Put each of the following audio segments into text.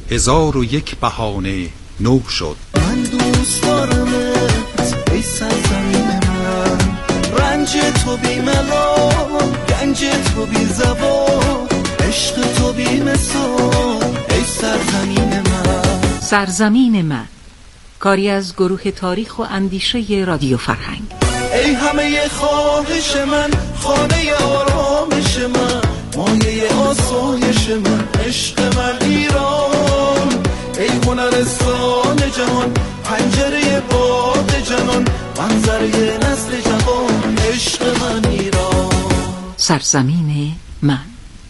1001 بهانه نو شد. من دوست دارمت ای سرزمین من، رنج تو بی ملال، گنج تو بی زبان، عشق تو بی مثال ای سرزمین من. سرزمین من، کاری از گروه تاریخ و اندیشه رادیو فرهنگ. ای همه خواهش من، خانه آرامش من، مایه آسایش من، عشق من ایران. ای هنرستان جهان، پنجره باد جنان، منظره نسل جوان، عشق من ایران. سرزمین من.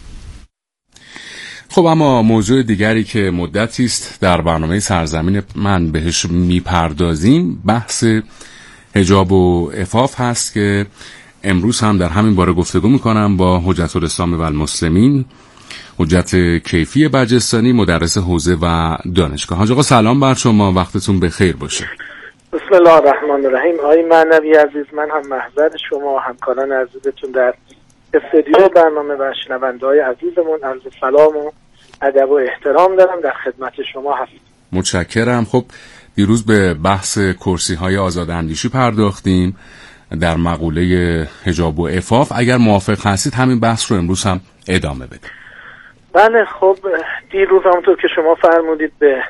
خب اما موضوع دیگری که مدتی است در برنامه سرزمین من بهش میپردازیم بحث حجاب و عفاف هست که امروز هم در همین باره گفتگو میکنم با حجت الاسلام و المسلمین حجت کیفی برجستانی، مدرس حوزه و دانشگاه. حاج آقا سلام بر شما، وقتتون بخیر باشه. بسم الله الرحمن الرحیم. آقای معنوی عزیز، من هم محضر شما و همکاران عزیزتون در استودیو برنامه و شنونده‌های عزیزمون عرض سلام و ادب و احترام دارم، در خدمت شما هستم. متشکرم. خب دیروز به بحث کرسی‌های آزاداندیشی پرداختیم در مقوله حجاب و عفاف. اگر موافق هستید همین بحث رو امروز هم ادامه بدیم. بله، خب دیروز همونطور که شما فرمودید به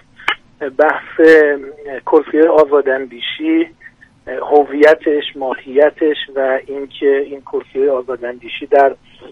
بحث کرسی آزاداندیشی، هویتش، ماهیتش و اینکه این کرسی آزاداندیشی در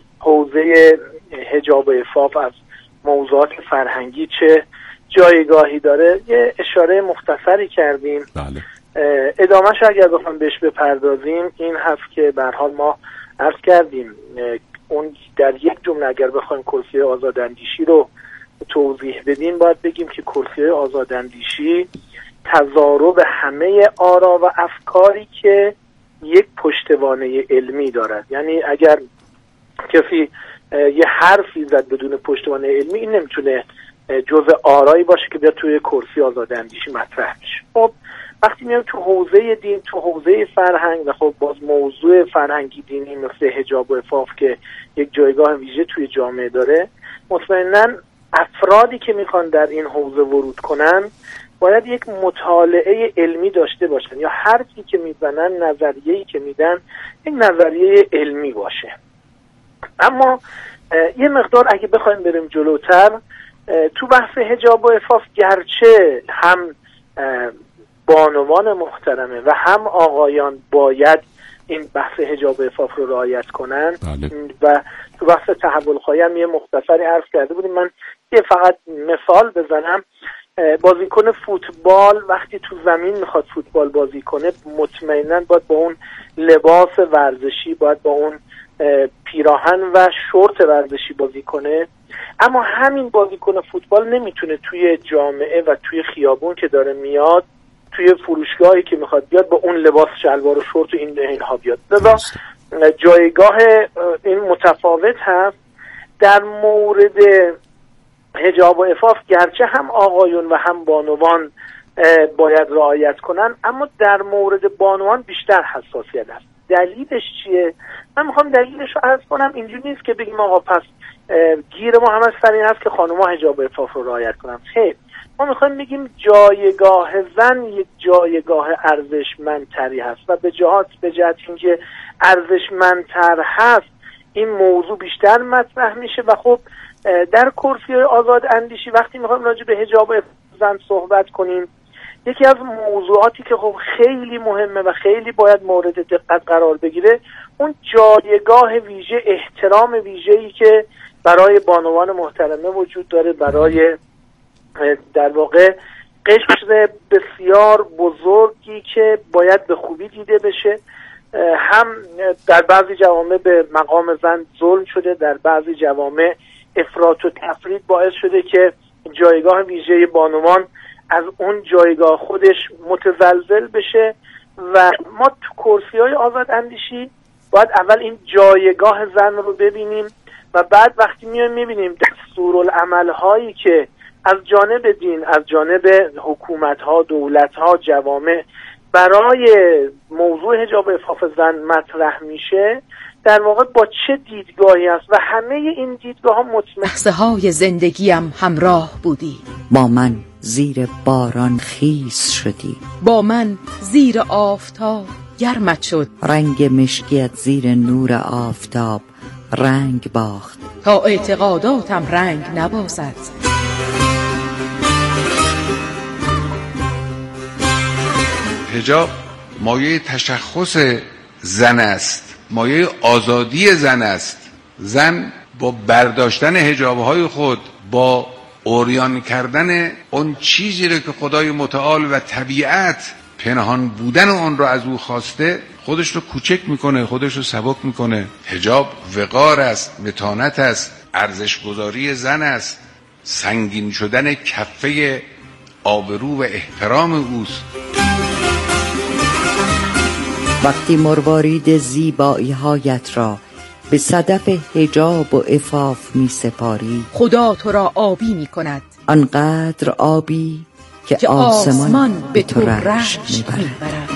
حوزه حجاب و عفاف از موضوعات فرهنگی چه جایگاهی داره یه اشاره مختصری کردیم. بله. ادامهش اگر بخوام بهش بپردازیم این هست که به هر حال ما عرض کردیم اون در یک جمله اگر بخوایم کرسی آزاداندیشی رو توضیح بدیم باید بگیم که کرسی آزاداندیشی تضارب همه آرا و افکاری که یک پشتوانه علمی دارد. یعنی اگر کسی یه حرفی زد بدون پشتوانه علمی، این نمیتونه جزء آرایی باشه که بیاد توی کرسی آزاداندیشی مطرح بشه. خب وقتی میام تو حوزه دین، تو حوزه فرهنگ و خب باز موضوع فرهنگی دینی مثل حجاب و عفاف که یک جایگاه ویژه توی جامعه داره، مطمئناً افرادی که میخوان در این حوزه ورود کنن باید یک مطالعه علمی داشته باشن یا حرفی که میزنن، نظریه‌ای که میدن یک نظریه علمی باشه. اما یه مقدار اگه بخوایم بریم جلوتر تو بحث حجاب و عفاف، گرچه هم بانوان محترمه و هم آقایان باید این بحث حجاب و عفاف رو رعایت کنن. بله. و تو بحث تحول خواهی هم یه مختصری عرض کرده بودیم. من یه فقط مثال بزنم. بازیکن فوتبال وقتی تو زمین میخواد فوتبال بازی کنه مطمئناً باید با اون لباس ورزشی، باید با اون پیراهن و شورت ورزشی بازی کنه. اما همین بازیکن فوتبال نمیتونه توی جامعه و توی خیابون که داره میاد، توی فروشگاهی که میخواد بیاد، با اون لباس شلوار و شورت و اینها بیاد. لذا جایگاه این متفاوت هست. در مورد حجاب و عفاف گرچه هم آقایون و هم بانوان باید رعایت کنن، اما در مورد بانوان بیشتر حساسیت هست. دلیلش چیه؟ من میخوام دلیلش رو عرض کنم. اینجوری نیست که بگیم آقا پس گیر ما همش سر این هست که خانم‌ها حجاب و عفاف رو رعایت کنن. خیر، ما میخوایم بگیم جایگاه زن یک جایگاه ارزشمندتری هست و به جهت اینکه ارزشمندتر هست این موضوع بیشتر مطرح میشه. و خب در کرسی آزاد اندیشی وقتی میخوایم راجع به حجاب و عفاف زن صحبت کنیم، یکی از موضوعاتی که خب خیلی مهمه و خیلی باید مورد دقت قرار بگیره اون جایگاه ویژه، احترام ویژه‌ای که برای بانوان محترمه وجود داره، برای در واقع قشر بسیار بزرگی که باید به خوبی دیده بشه. هم در بعضی جوامع به مقام زن ظلم شده، در بعضی جوامع افراط و تفرید باعث شده که جایگاه ویژه بانوان از اون جایگاه خودش متزلزل بشه. و ما تو کرسی‌های آزاد اندیشی باید اول این جایگاه زن رو ببینیم و بعد وقتی میبینیم دستورالعمل‌هایی که از جانب دین، از جانب حکومت‌ها، دولت‌ها، جوامع برای موضوع حجاب عفاف زن مطرح میشه، در واقع با چه دیدگاهی است و همه این دیدگاه‌ها مطمئن لحظه‌های زندگیم همراه بودی، با من زیر باران خیس شدی، با من زیر آفتاب گرمت شد، رنگ مشکیت زیر نور آفتاب رنگ باخت، تا اعتقاداتم رنگ نبازد. حجاب مایه تشخص زن است، مایه آزادی زن است. زن با برداشتن حجابهای خود، با عریان کردن اون چیزی رو که خدای متعال و طبیعت پنهان بودن اون رو از او خواسته، خودش رو کوچک میکنه، خودش رو سبک میکنه. حجاب وقار است، متانت است، ارزشگذاری زن است، سنگین شدن کفه آبرو و احترام اوست. وقتی مروارید زیبایی هایت را به صدف حجاب و عفاف می سپاری، خدا تو را آبی می کند، آنقدر آبی که آسمان به تو رشک می برد.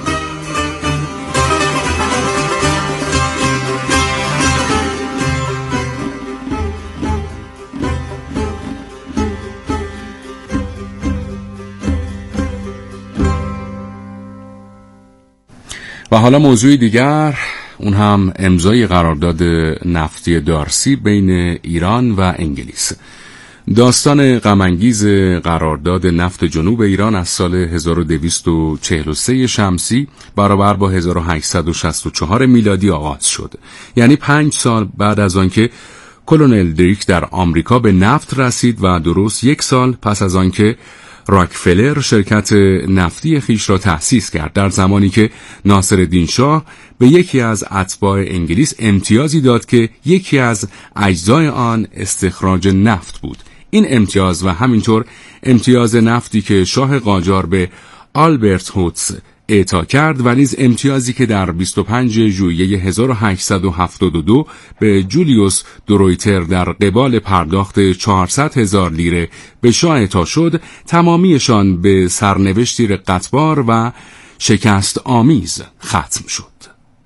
و حالا موضوع دیگر، اون هم امضای قرارداد نفتی دارسی بین ایران و انگلیس. داستان غم‌انگیز قرارداد نفت جنوب ایران از سال 1243 شمسی برابر با 1864 میلادی آغاز شد. یعنی 5 سال بعد از آنکه کلونل دریک در آمریکا به نفت رسید و درست 1 سال پس از آنکه راکفلر شرکت نفتی خیش را تأسیس کرد، در زمانی که ناصرالدین شاه به یکی از اتباع انگلیس امتیازی داد که یکی از اجزای آن استخراج نفت بود. این امتیاز و همینطور امتیاز نفتی که شاه قاجار به آلبرت هوتس اعطا کرد و نیز امتیازی که در 25 ژوئیه 1872 به جولیوس درویتر در قبال پرداخت 400,000 لیره به شاه اعطا شد، تمامیشان به سرنوشتی رقتبار و شکست آمیز ختم شد.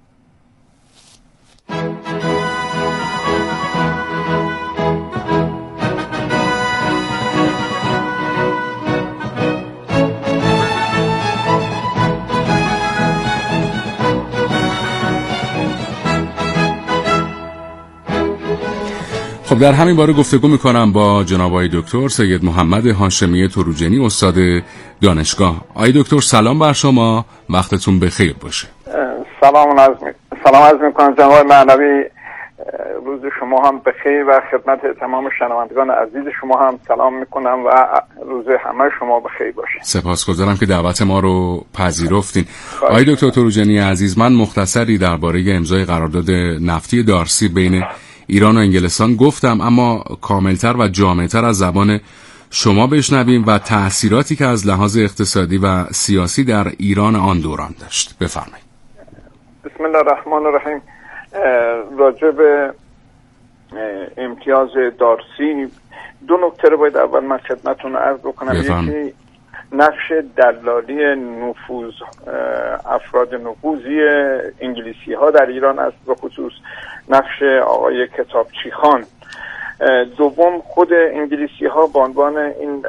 خب در همین باره گفتگو میکنم با جناب آقای دکتر سید محمد هاشمی تروجنی، استاد دانشگاه. آقای دکتر سلام بر شما، وقتتون بخیر باشه. سلام عرض میکنم جناب معنوی، روز شما هم بخیر و خدمت تمام شنوندگان عزیز شما هم سلام میکنم و روز همه شما بخیر باشه. سپاسگزارم که دعوت ما رو پذیرفتین. آقای دکتر تروجنی عزیز، من مختصری درباره امضای قرارداد نفتی دارسی بین ایران و انگلستان گفتم، اما کاملتر و جامعتر از زبان شما بشنویم و تأثیراتی که از لحاظ اقتصادی و سیاسی در ایران آن دوران داشت. بفرمایید. بسم الله الرحمن الرحیم. راجع به امتیاز دارسی 2 نکته رو باید اول من خدمتتون عرض بکنم. یکی نقش دلالی نفوذ افراد نفوذی انگلیسی ها در ایران است، به خصوص نقش آقای کتابچی خان. دوم، خود انگلیسی ها به عنوان این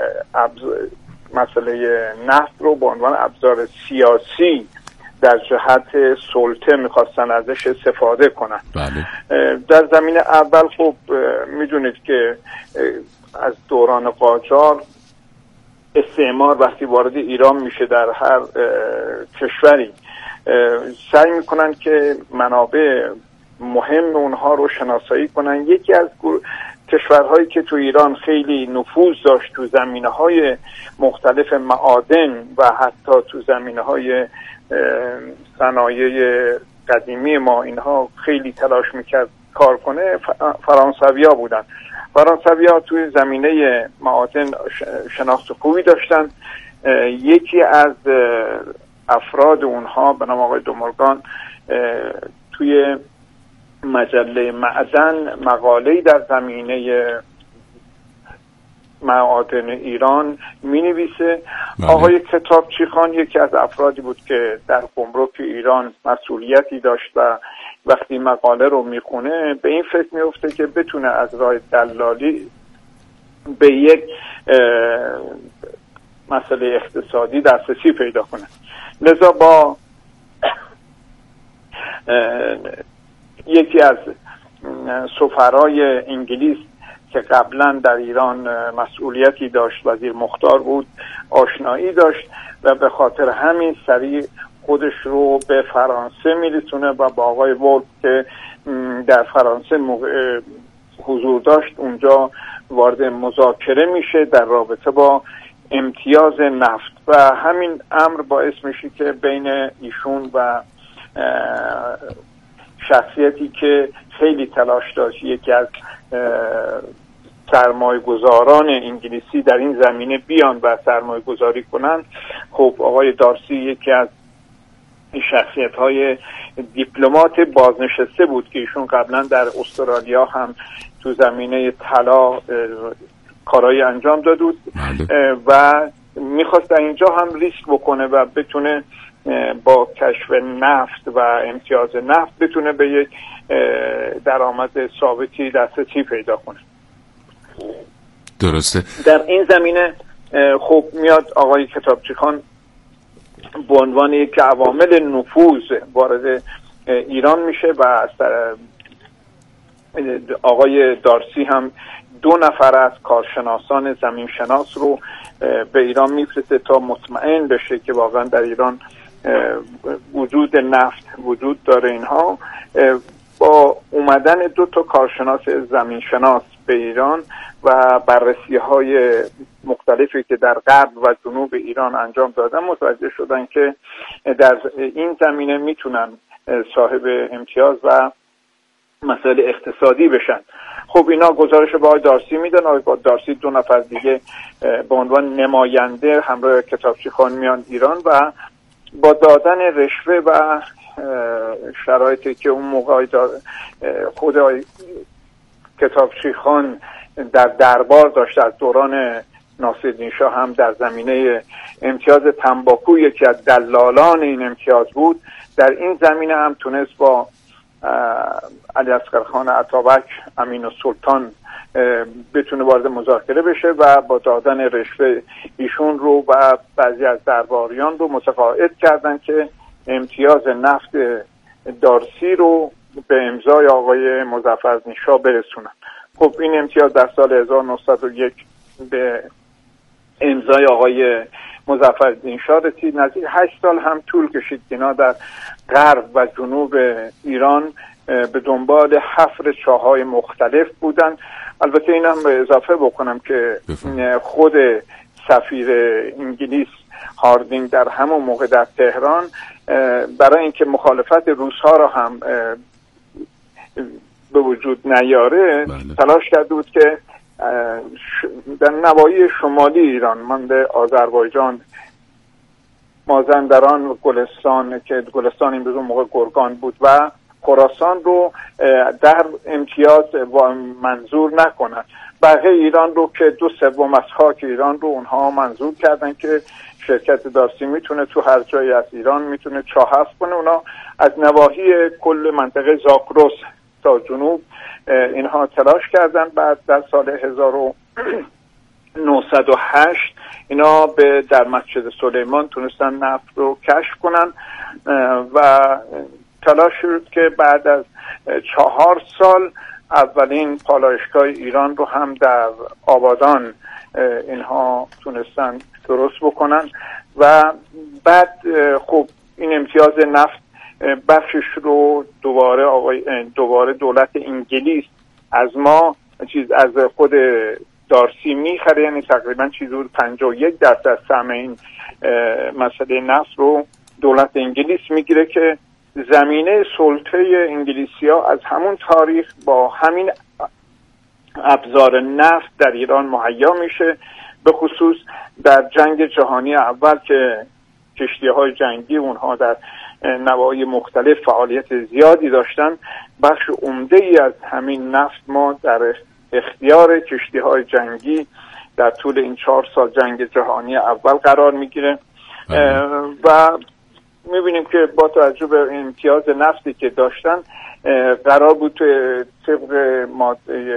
مسئله نفت رو به عنوان ابزار سیاسی در جهت سلطه میخواستن ازش استفاده کنن. بله. در زمین اول خب میدونید که از دوران قاجار استعمار وقتی وارد ایران میشه در هر کشوری سعی میکنن که منابع مهم اونها رو شناسایی کنن. یکی از کشورهایی که تو ایران خیلی نفوذ داشت تو زمینه‌های مختلف معادن و حتی تو زمینه‌های صنایع قدیمی ما اینها خیلی تلاش میکرد کار کنه، فرانسویا بودن. فرانسویا توی زمینه معادن شناخت خوبی داشتن. یکی از افراد اونها به نام آقای دومورگان توی مجله معدن مقاله‌ای در زمینه معادن ایران می‌نویسه. آقای کتابچی خان یکی از افرادی بود که در گمرک ایران مسئولیتی داشت و وقتی مقاله رو میخونه به این فکر میفته که بتونه از راه دلالی به یک مسئله اقتصادی دسترسی پیدا کنه. لذا با یکی از سفرای انگلیس که قبلا در ایران مسئولیتی داشت، وزیر مختار بود، آشنایی داشت و به خاطر همین سریع خودش رو به فرانسه میرسونه و با آقای وولف که در فرانسه حضور داشت اونجا وارد مذاکره میشه در رابطه با امتیاز نفت و همین امر باعث میشه که بین ایشون و شخصیتی که خیلی تلاش داشت یکی از سرمایه گذاران انگلیسی در این زمینه بیان و سرمایه گذاری کنن. خب آقای دارسی یکی از شخصیت های دیپلمات بازنشسته بود که ایشون قبلا در استرالیا هم تو زمینه طلا کارایی انجام داده بود و میخواست در اینجا هم ریسک بکنه و بتونه با کشف نفت و امتیاز نفت بتونه به یک درآمد ثابتی دسترسی پیدا کنه. درسته. در این زمینه خب میاد آقای کتابچی خان به عنوان یک عوامل نفوذ وارد ایران میشه و از آقای دارسی هم 2 نفر از کارشناسان زمین شناس رو به ایران میفرسته تا مطمئن بشه که واقعا در ایران وجود نفت وجود داره. اینها با اومدن 2 کارشناس زمین شناس به ایران و بررسی های مختلفی که در غرب و جنوب ایران انجام دادن متوجه شدن که در این زمینه میتونن صاحب امتیاز و مسائل اقتصادی بشن. خب اینا گزارش به آقای دارسی میدن. آقای دارسی 2 نفر دیگه به عنوان نماینده همراه کتابچی خان میان ایران و با دادن رشوه و شرایطی که اون موقع خود کتابچی خان در دربار داشت از دوران ناصرالدین شاه هم در زمینه امتیاز تنباکو یکی از دلالان این امتیاز بود، در این زمینه هم تونست با علیاصغر خان عطابک امین السلطان بتونه وارد مذاکره بشه و با دادن رشوه ایشون رو و بعضی از درباریان رو متقاعد کردن که امتیاز نفت دارسی رو به امضای آقای مظفرالدین شاه برسونن. خب این امتیاز در سال 1901 به امضای آقای مظفرالدین شاه رسید. نزدیک 8 سال هم طول کشید که اینا در غرب و جنوب ایران به دنبال حفر چاهای مختلف بودن. البته این هم اضافه بکنم که خود سفیر انگلیس هاردینگ در همون موقع در تهران برای اینکه مخالفت روس‌ها را هم به وجود نیاره تلاش کرده بود که در نواحی شمالی ایران مانند آذربایجان، مازندران و گلستان که گلستان این اون موقع گرگان بود و خراسان رو در امتیاز منظور نکنن. بقیه ایران رو که 2/3 از خاک ایران رو اونها منظور کردن که شرکت دارسی میتونه تو هر جایی از ایران میتونه چاه حفر کنه. اونا از نواحی کل منطقه زاگرس تا جنوب اینها تلاش کردن. بعد در سال 1908 اینا در مسجد سلیمان تونستن نفت رو کشف کنن و تلاش شد که بعد از 4 سال اولین پالایشگاه ایران رو هم در آبادان اینها تونستن درست بکنن و بعد خب این امتیاز نفت بخشش رو دوباره دولت انگلیس از ما از خود دارسی میخره، یعنی تقریبا حدود 51% سهم این مسئله نفت رو دولت انگلیس میگیره که زمینه سلطه انگلیسی‌ها از همون تاریخ با همین ابزار نفت در ایران مهیا میشه. به خصوص در جنگ جهانی اول که کشتی‌های جنگی اونها در نواحی مختلف فعالیت زیادی داشتن، بخش عمده‌ای از همین نفت ما در اختیار کشتی‌های جنگی در طول این 4 سال جنگ جهانی اول قرار میگیره و میبینیم که با توجه به امتیاز نفتی که داشتن قرار بود طبق ماده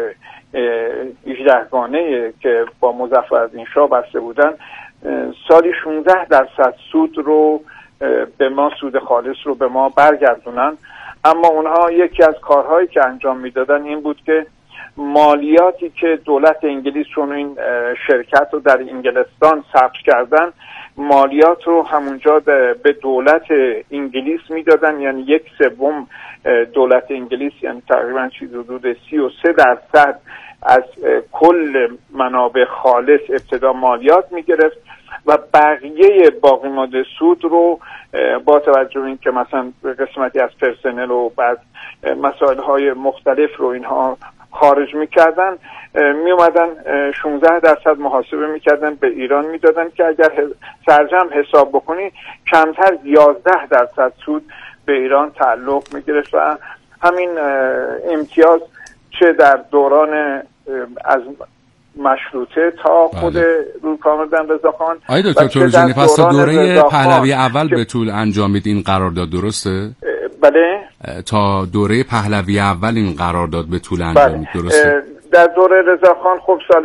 18گانه که با مظفرالدین شاه بسته بودن سالی 16% سود رو به ما، سود خالص رو به ما برگردونن. اما اونها یکی از کارهایی که انجام میدادن این بود که مالیاتی که دولت انگلیس چون این شرکت رو در انگلستان ثبت کردن، مالیات رو همونجا به دولت انگلیس میدادن، یعنی 1/3 دولت انگلیس، یعنی تقریبا چیز حدود 33% از کل منابع خالص ابتدا مالیات میگرفت و بقیه باقی مانده سود رو با توجه به این که مثلا قسمتی از پرسنل و بعد مسائل های مختلف رو اینها خارج میکردن، میومدن 16% محاسبه میکردن به ایران میدادن که اگر سرجم حساب بکنی کمتر 11% سود به ایران تعلق میگرفت و همین امتیاز چه در دوران از مشروطه تا خود روزکامردن رضاخان. آقای دکتر تورجانی، پس تا دوره پهلوی اول به طول انجامید این قرارداد، درسته؟ بله، تا دوره پهلوی اول این قرارداد به طول انجامید، درسته؟ در دوره رضاخان خب سال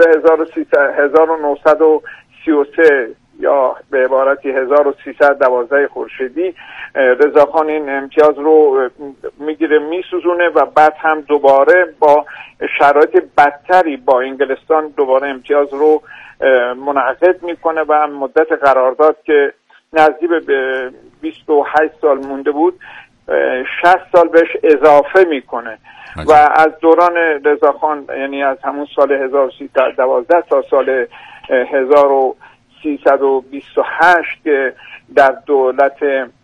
1933 یا به عبارتی 1312 خورشیدی رضاخان این امتیاز رو میگیره میسوزونه و بعد هم دوباره با شرایط بدتری با انگلستان دوباره امتیاز رو منعقد میکنه و مدت قرارداد که نزدیک به 28 سال مونده بود 60 سال بهش اضافه میکنه و از دوران رضاخان، یعنی از همون سال 1312 تا سال 1328 که در دولت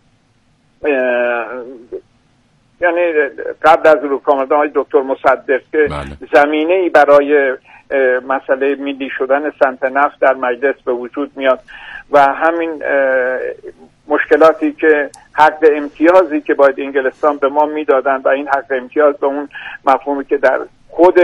یعنی قبل از روزکامردن های دکتر مصدق که زمینه‌ای برای مسئله ملی شدن صنعت نفت در مجلس به وجود میاد و همین مشکلاتی که حق امتیازی که باید انگلستان به ما میدادن و این حق امتیاز به اون مفهومی که در خود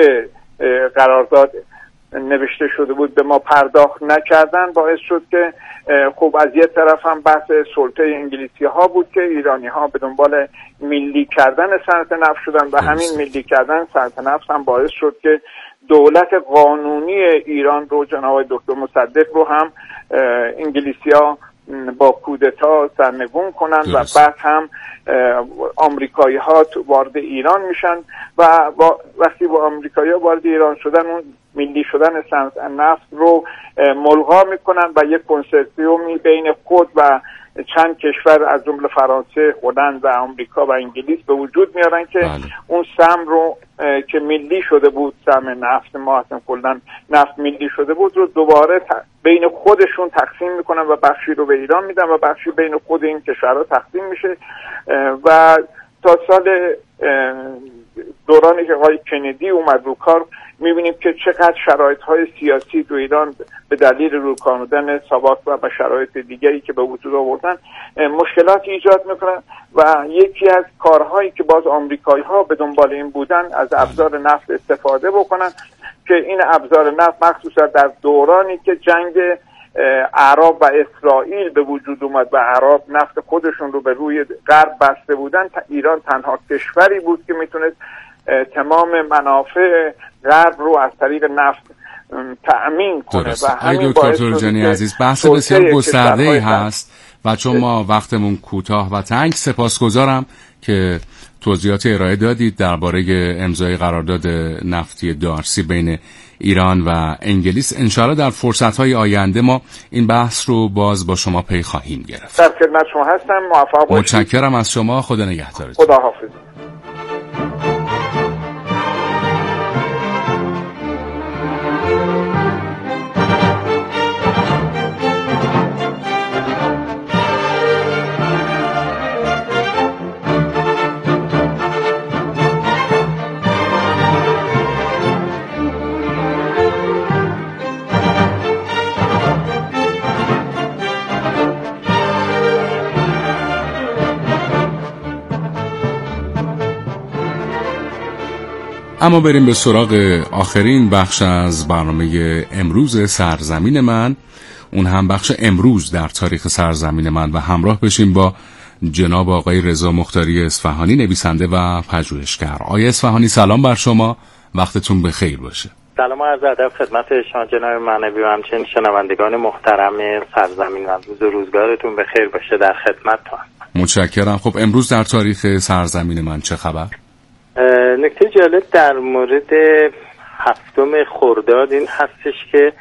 قرارداد نوشته شده بود به ما پرداخت نکردن، باعث شد که خب از یه طرف هم بحث سلطه انگلیسی ها بود که ایرانی ها به دنبال ملی کردن صنعت نفت شدن و همین ملی کردن صنعت نفت هم باعث شد که دولت قانونی ایران رو، جناب دکتر مصدق رو هم انگلیسی ها با کودتا سرنگون کنن و بعد هم آمریکایی ها وارد ایران میشن و وقتی با آمریکایی ها وارد ایران شدن اون ملی شدن صنعت نفت رو ملغا میکنن و یک کنسرسیومی بین خود و چند کشور از جمله فرانسه، هلند و آمریکا و انگلیس به وجود میارن که اون سهم رو که ملی شده بود، سهم نفت ما اصلا کلا نفت ملی شده بود رو دوباره بین خودشون تقسیم میکنن و بخشی رو به ایران میدن و بخشی بین خود این کشورها تقسیم میشه و تا سال دورانی که آقای کندی اومد رو کار میبینیم که چقدر شرایط‌های سیاسی تو ایران به دلیل روکانودن ساواک و شرایط دیگری که به وجود آوردن مشکلاتی ایجاد میکنن و یکی از کارهایی که باز آمریکایی‌ها به دنبال این بودن از ابزار نفت استفاده بکنن که این ابزار نفت مخصوصا در دورانی که جنگ عرب و اسرائیل به وجود اومد و عرب نفت خودشون رو به روی غرب بسته بودن، ایران تنها کشوری بود که میتونست تمام منافع غرب رو از طریق نفت تأمین کنه. درست. و همین دکتر تورجانی عزیز، بحث بسیار گسترده‌ای هست و چون ما وقتمون کوتاه و تنگ، سپاسگزارم که توضیحات ارائه دادید درباره امضای قرارداد نفتی دارسی بین ایران و انگلیس. انشاءالله در فرصت‌های آینده ما این بحث رو باز با شما پی خواهیم گرفت. در خدمت شما هستم، موفق باشید. متشکرم از شما، خدا نگهدارت. خدا حافظ. اما بریم به سراغ آخرین بخش از برنامه امروز سرزمین من، اون هم بخش امروز در تاریخ سرزمین من، و همراه بشیم با جناب آقای رضا مختاری اصفهانی، نویسنده و پژوهشگر. آقای اصفهانی سلام بر شما، وقتتون بخیر باشه. سلام و عرض ادب خدمت شما جناب معنوی و همچنین شنوندگان محترم سرزمین و روز و روزگارتون بخیر باشه. در خدمتتون. متشکرم. خب امروز در تاریخ سرزمین من چه خبر؟ نکته جالب در مورد 7 خرداد این هستش که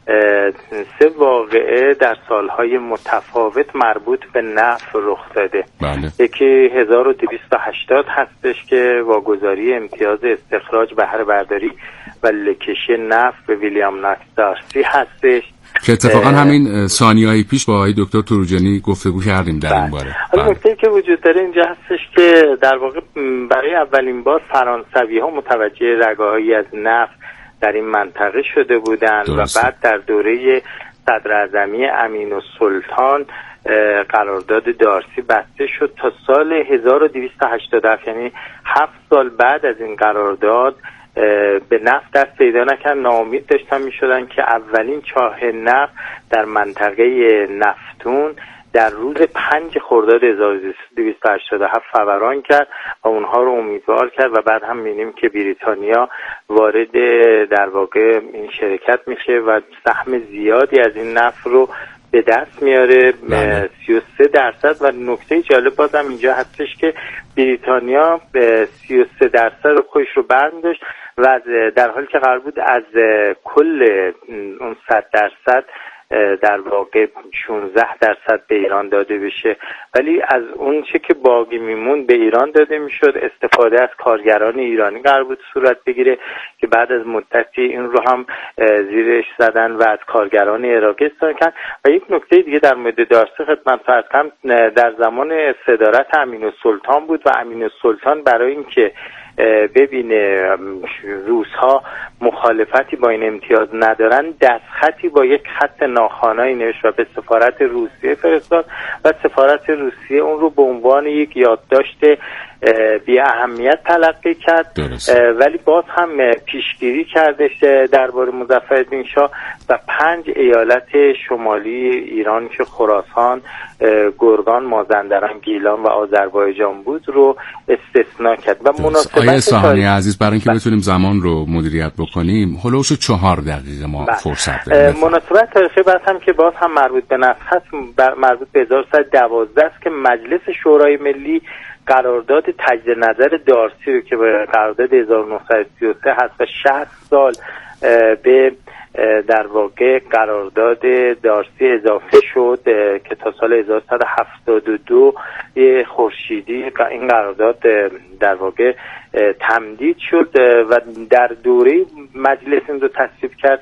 3 واقعه در سالهای متفاوت مربوط به نفت رخ داده. بله. یکی 1280 هستش که واگذاری امتیاز استخراج بهره برداری و لکشی نفت به ویلیام ناکس دارسی هستش که اتفاقا همین ثانیه‌های پیش با آقای دکتر تروجانی گفتگو کردیم در این باره. حالا نکته‌ای که وجود داره اینجا هستش که در واقع برای اولین بار فرانسوی‌ها متوجه رگاهایی از نفت در این منطقه شده بودند و بعد در دوره صدراعظمی امین‌السلطان قرارداد دارسی بسته شد تا سال 1287، یعنی 7 سال بعد از این قرارداد به نفت دست پیدا نکرد. ناامید داشتن میشدن که اولین چاه نفت در منطقه نفتون در روز 5 خرداد 1287 فوران کرد و اونها رو امیدوار کرد و بعد هم می‌بینیم که بریتانیا وارد در واقع این شرکت میشه و سهم زیادی از این نفت رو به دست میاره، 33%. و نکته جالب بازم اینجا هستش که بریتانیا 33% رو خودش رو برمی‌داشت و در حالی که قرار بود از کل اون 100% در واقع 16% به ایران داده بشه، ولی از اون چه که باقی میمون به ایران داده میشد. استفاده از کارگران ایرانی قرار بود صورت بگیره که بعد از مدتی این رو هم زیرش زدن و از کارگران عراقی استفاده کردن. و یک نکته دیگه در مورد دارسی خدمت عرض کنم، در زمان صدارت امین‌السلطان بود و امین‌السلطان برای اینکه ببینه روس‌ها مخالفتی با این امتیاز ندارن دستخطی با یک خط ناخوانایی نوشت و به سفارت روسیه فرستاد و سفارت روسیه اون رو به عنوان یک یادداشت بی اهمیت تلقی کرد. ولی باز هم پیشگیری کردش درباره مظفرالدین شاه و 5 ایالت شمالی ایران که خراسان، گرگان، مازندران، گیلان و آذربایجان بود رو استثناء کرد. و مناسبت آقای اصفهانی عزیز، برای اینکه بتونیم زمان رو مدیریت بکنیم هلوش 4 دقیقه ما فرصت داریم. مناسبت تاریخی بعد هم که باز هم مربوط به نفت هست، مربوط به 1112 است که مجلس شورای ملی قرارداد تجدید نظر دارسی رو که به قرارداد 1933 هست و 60 سال به در واقع قرارداد دارسی اضافه شد که تا سال 1172 خورشیدی این قرارداد در واقع تمدید شد و در دوره مجلس این رو تصویب کرد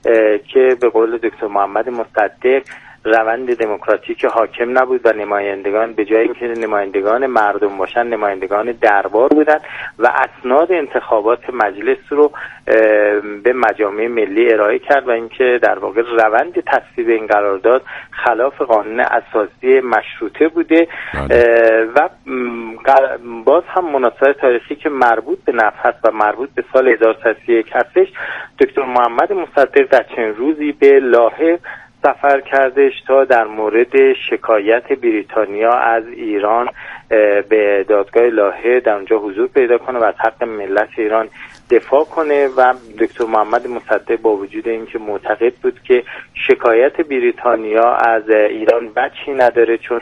که به قول دکتر محمد مصدق روند دموکراتیک حاکم نبود و نمایندگان به جای اینکه نمایندگان مردم باشن نمایندگان دربار بودن و اسناد انتخابات مجلس رو به مجامع ملی ارائه کرد و اینکه در واقع روند تصویب این قرارداد خلاف قانون اساسی مشروطه بوده. و باز هم مناسبت تاریخی که مربوط به نفت هست و مربوط به سال 1131 هستش، دکتر محمد مصدق در چند روزی به لاهه سفر کردش تا در مورد شکایت بریتانیا از ایران به دادگاه لاهه در اونجا حضور پیدا کنه و از حق ملت ایران دفاع کنه. و دکتر محمد مصدق با وجود اینکه معتقد بود که شکایت بریتانیا از ایران وجهی نداره چون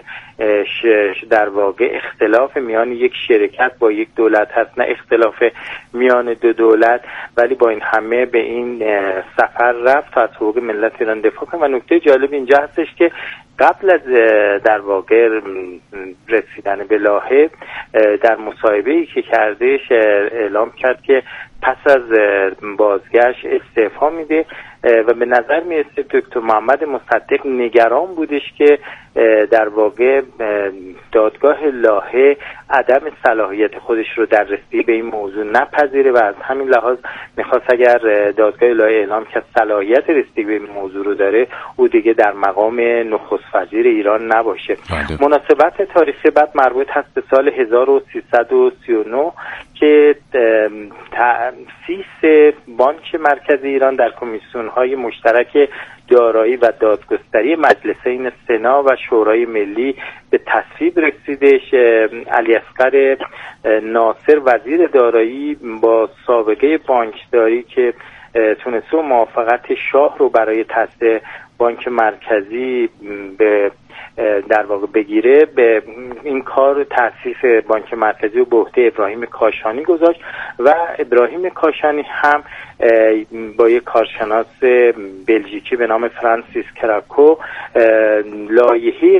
در واقع اختلاف میان یک شرکت با یک دولت هست نه اختلاف میان 2 دولت، ولی با این همه به این سفر رفت تا از حقوق ملت ایران دفاع کنه. و نکته جالب اینجا هستش که قبل از در واقع رسیدن به لاهه در مصاحبه‌ای که کردش اعلام کرد که پس از بازگشت استعفا میده و به نظر میرسه دکتر محمد مصدق نگران بودش که در واقع دادگاه لاهه عدم صلاحیت خودش رو در رسیدگی به این موضوع نپذیره و از همین لحاظ میخواست اگر دادگاه لاهه اعلام کرد صلاحیت رسیدگی به این موضوع رو داره او دیگه در مقام نخست وزیر ایران نباشه. مناسبت تاریخی بعد مربوط هست به سال 1339 که تأسیس بانک مرکزی ایران در کمیسیون‌های مشترک دارایی و دادگستری مجلسین سنا و شورای ملی به تصویب رسیدش. علیاصغر ناصر وزیر دارایی با سابقه بانکداری که تونسته موافقت شاه رو برای تأسیس بانک مرکزی به در واقع بگیره، به این کار تأسیس بانک مرکزی رو به عهده ابراهیم کاشانی گذاشت و ابراهیم کاشانی هم با یک کارشناس بلژیکی به نام فرانسیس کراکو لایحه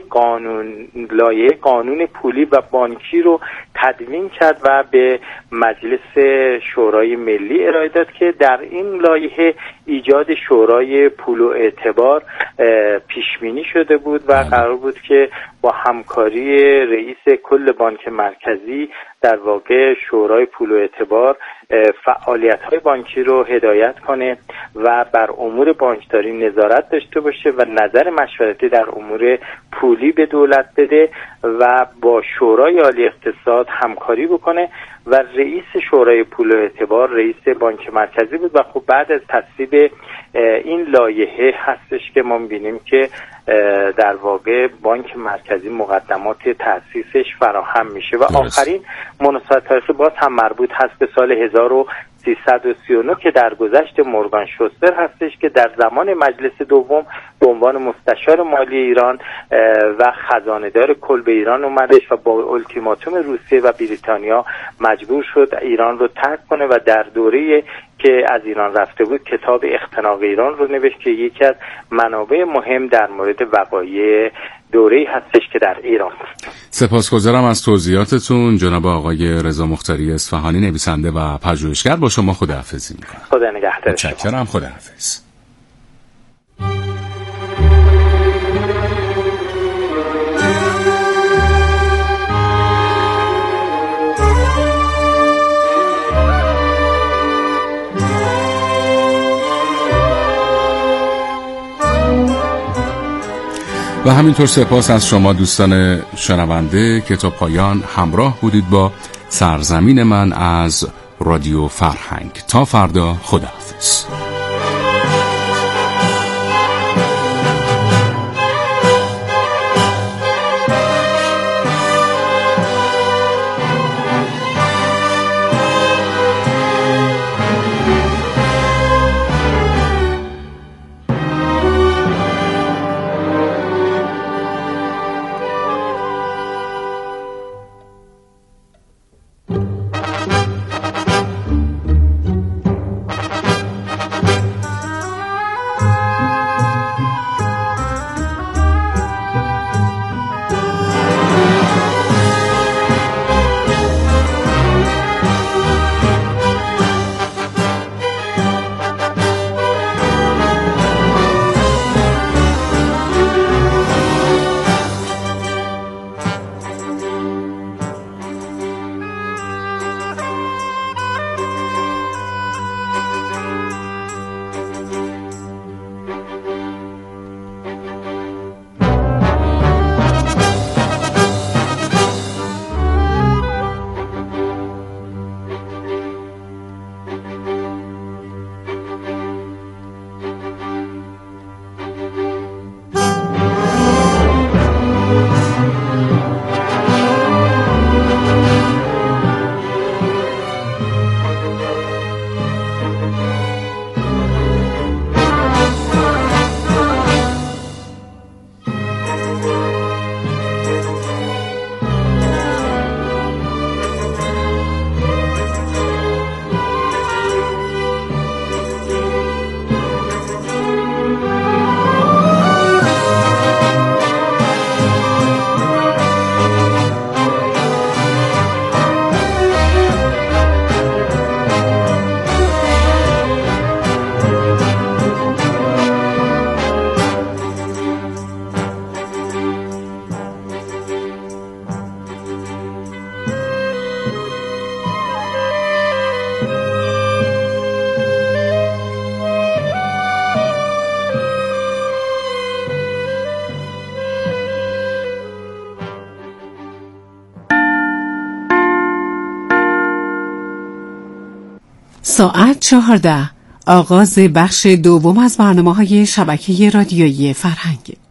قانون پولی و بانکی رو تدوین کرد و به مجلس شورای ملی ارائه داد که در این لایحه ایجاد شورای پول و اعتبار پیش بینی شده بود و قرار بود که با همکاری رئیس کل بانک مرکزی در واقع شورای پول و اعتبار فعالیت‌های بانکی رو هدایت کنه و بر امور بانکداری نظارت داشته باشه و نظر مشورتی در امور پولی به دولت بده و با شورای عالی اقتصاد همکاری بکنه و رئیس شورای پول و اعتبار رئیس بانک مرکزی بود. و خب بعد از تصویب این لایحه هستش که ما می‌بینیم که در واقع بانک مرکزی مقدمات تأسیسش فراهم میشه. و آخرین مناسبت تاریخی باز هم مربوط هست به سال 1339 که در گذشت مورگان شوستر هستش که در زمان مجلس دوم به عنوان مستشار مالی ایران و خزانه‌دار کل به ایران اومدش و با التیماتوم روسیه و بریتانیا مجبور شد ایران رو ترک کنه و در دوره که از ایران رفته بود کتاب اختناق ایران رو نوشت که یکی از منابع مهم در مورد وقایع دوره‌ای هستش که در ایران. سپاسگزارم از توضیحاتتون جناب آقای رضا مختاری اصفهانی، نویسنده و پژوهشگر. با شما خداحافظی می‌کنم. خدا نگهدار. متشکرم. خداحافظ. و همینطور سپاس از شما دوستان شنونده که تا پایان همراه بودید با سرزمین من از رادیو فرهنگ. تا فردا، خداحافظ. ساعت 14 آغاز بخش دوم از برنامه‌های شبکه رادیویی فرهنگ.